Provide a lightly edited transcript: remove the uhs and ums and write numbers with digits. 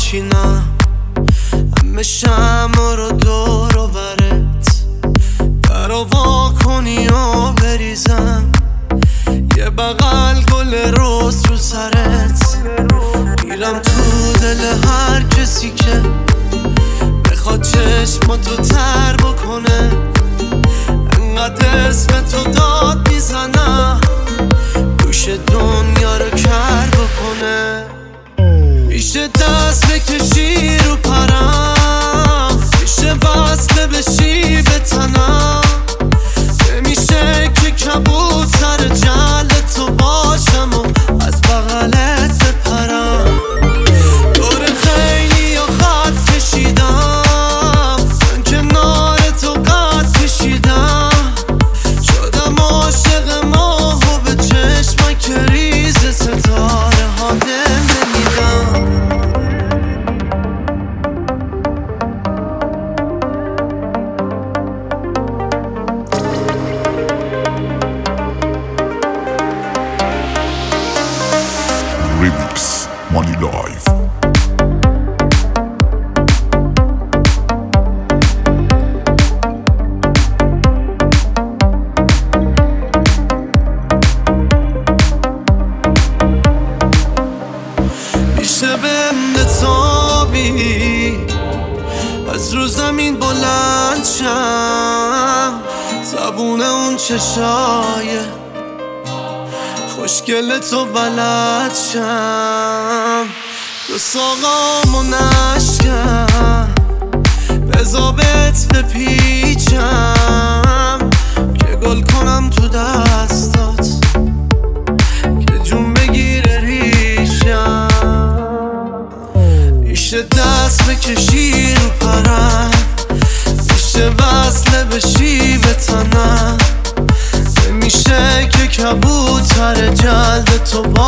بچینم همه شمع رو دور و برت درو وا کنی و بریزم یه بغل گل رز رو سرت میرم تو دل هر کسی که بخواد چشماتو تر بکنه انقدر اسم تو داد میزنم گوش دنیا رو کر بکنه میشه دست بکشی رو پرم میشه وصله بشی به تنم نمیشه که کبوتر جل تو باشم و از بغلت بپرم دور خیلی یا خط کشیدم من کنار تو قد کشیدم شدم عاشق ماه و به چشمک ریز ستاره ها دل نمیدم Remix Money Life. میشه بهم بتابی از رو زمین بلند شم زبون اون چشای خوشگل تو بلد شم دو ساقام و نشکم بزابت بپیچم که گل کنم تو دستات که جون بگیره ریشم میشه دست بکشی رو پرم میشه وصله بشی به تنم نمیشه که کبوتر جلد تو